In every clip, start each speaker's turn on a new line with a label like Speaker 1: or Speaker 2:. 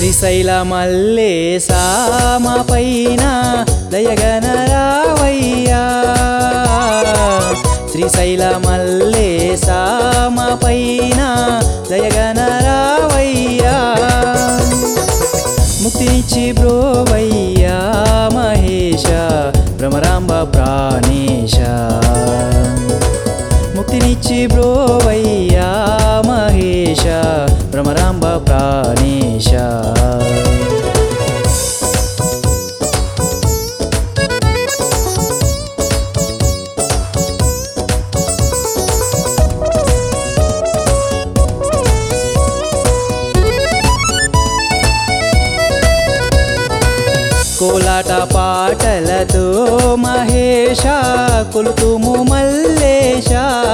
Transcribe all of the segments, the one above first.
Speaker 1: శ్రీశైల మల్లేశా మా పైన దయగనరావయ్యా శ్రీశైల మల్లేశా మా పైన దయగనరావయ్యా ముక్తినిచ్చి బ్రోవయ్యా మహేశ భ్రమరాంబ ప్రాణేశ ముక్తినిచ్చి బ్రోవయ్యా మహేశ భ్రమరాంబ ప్రాణేశ కోలాట పాటలతో మహేశ కొలుతుము మల్లేశ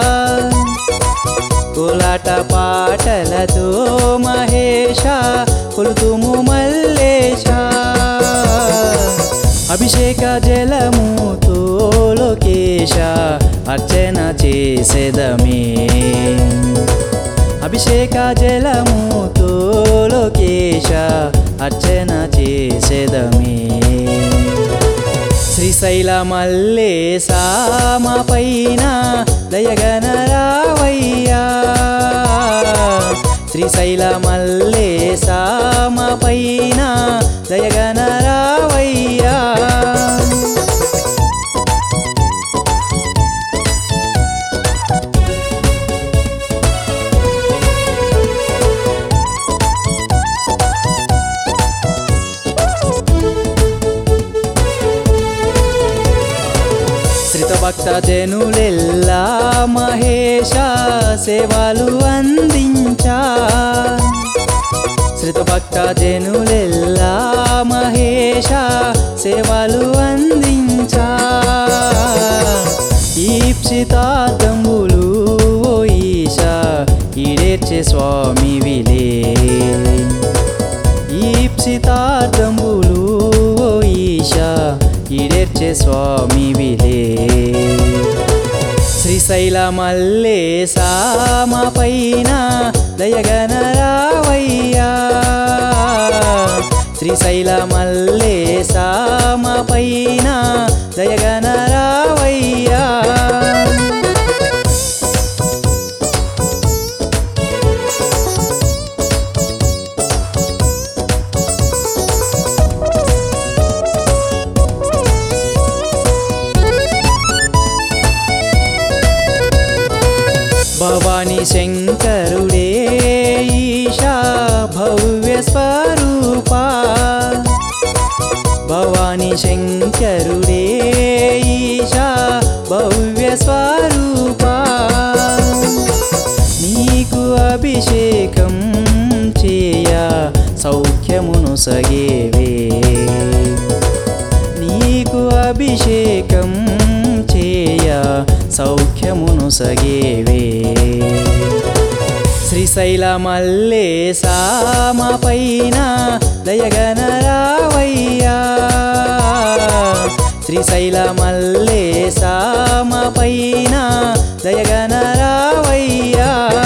Speaker 1: కోలాట పాటలతో మహేశ కొలుతుము మల్లేశ అభిషేక జలముతో లోకేశ అర్చన చేసేదమే అభిషేక జలముతో లోకేశ అర్చన చేసేదమే శ్రీశైల మల్లేశా మా పైన దయగనరావయ్యా శ్రీశైల మల్లేశా మా పైన దయగనరావయ్యా భక్త జనులెల్లా మహేశ సేవలు అందించా శ్రీత భక్త జనులెల్లా మహేశ సేవలు అందించా ఈప్సితార్థంబులు ఓ ఈశ ఈడేర్చే స్వామి విలే ఈప్సితార్థంబులు ఓ ఈశ ఈడేర్చే స్వామి విలే శ్రీశైల మల్లేశా మా పైన దయగనరావయ్యా శ్రీశైల మల్లేశా మా పైన దయగనరావయ్యా భవాని శంకరుడే ఈశా భవ్య స్వరూపా భవాని శంకరుడే ఈశా భవ్య స్వరూపా నీకు అభిషేకం చేయ సౌఖ్యమును సగేవే నీకు అభిషేకం చేయ సౌఖ్యమును సగేవే శ్రీశైల మల్లేశా మా పైన దయగనరావయ్యా శ్రీశైల మల్లేశా మా పైన దయగనరావయ్యా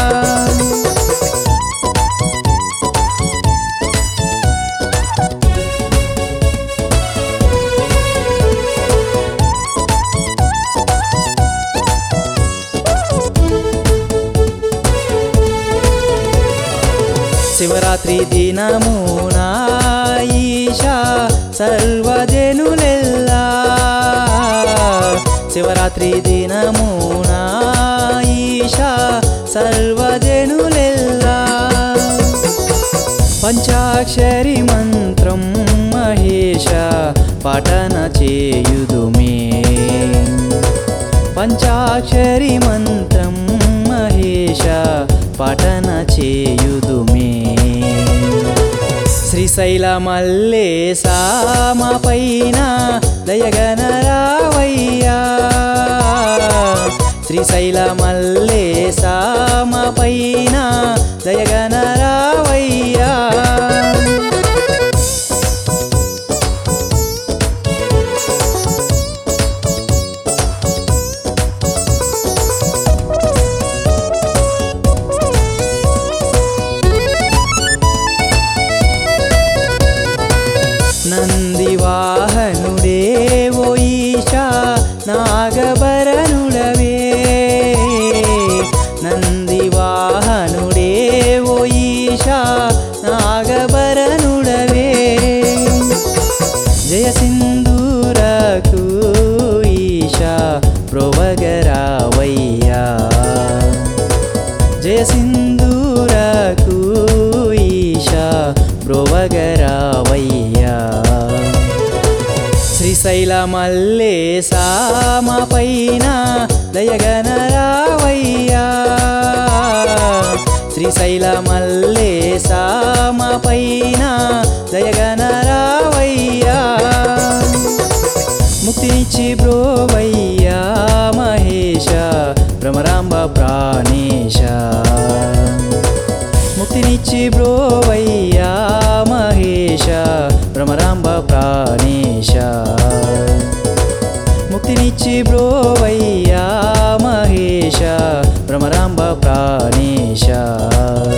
Speaker 1: శివరాత్రి దినమున ఈశా సర్వజనులెల్లా శివరాత్రి దినమున ఈశా సర్వజనులెల్లా పంచాక్షరి మంత్రం మహేశ పఠన చేయుదుమే పంచాక్షరి మంత్రం మహేశ పఠన చేయుదుమే శ్రీశైల మల్లేశా మా పైన దయగనరావయ్యా శ్రీశైల మల్లేశా మా పైన దయగనరావయ్యా నాగభరణుడవే జయ సింధూరకు ఈశా ప్రోవగరావయ్యా జయ సింధూరకు ఈశా ప్రోవగరావయ్యా శ్రీశైల మల్లేశా మా పైన దయగనరావయ్యా శ్రీశైల మల్లేశా మా పైన దయగనరావయ్యా ముక్తినిచ్చి బ్రోవయ్యా మహేశ భ్రమరాంబ ప్రాణేశ ముక్తినిచ్చి బ్రోవయ్యా మహేశ భ్రమరాంబ ప్రాణేశ ముక్తినిచ్చి బ్రోవయ్యా మహేశ భ్రమరాంబ ప్రాణేశ